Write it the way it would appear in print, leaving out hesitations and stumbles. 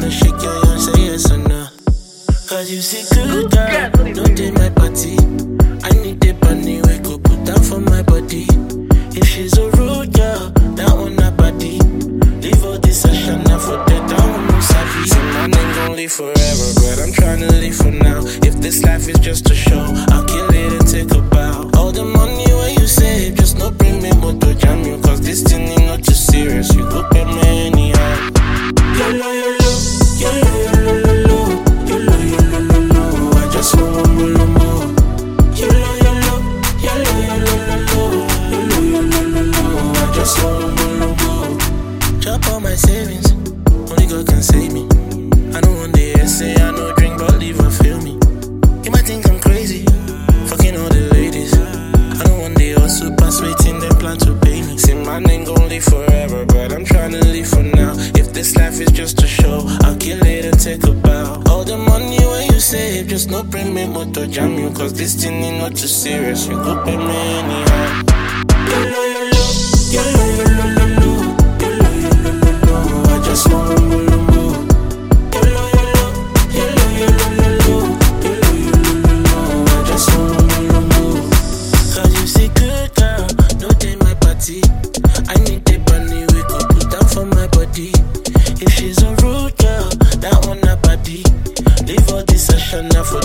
wanna shake your yarn, say yes or no. Cause you see good girl, no day my party. I need the bunny, we could put down for my body. If she's a rude girl, that one a body. Leave all this session now for that down no savvy. See my name gon' live forever, but I'm tryna live for now. If this life is just a show, I'll kill it and take a bow. All the money where you save, just no bring me moto jam you. Cause this thing ain't not too serious, you go pay me anyhow. Yolo, yolo, yolo, yolo, yolo, yolo, yolo, yolo. I just want more, more. Yolo, yolo, yolo, yolo, yolo, yolo, yolo. I just want more, more. Chop all my savings, only God can save me. I don't want the essay, I no drink, but leave and feel me. You might think I'm crazy, fucking all the ladies. I don't want the hustle pass waiting, them plan to pay me. See, my name gon' live forever, but I'm tryna live for now. If this life is just a show, I'll kill it and take a bow. All the money where you save, just no bring me motor jam you. Cause this thing ain't not too serious, you go pay me anyhow. Yolo, yolo, yolo, yolo, yolo, yolo, yolo, yolo. I just want more, more. Yolo, yolo, yolo, yolo, yolo, yolo, yolo, yolo. I just want more, more. Cause you see good girl, no day my party. I need the bunny, we could put down for my body. If she's a rude girl, that one a body. Leave all this session now for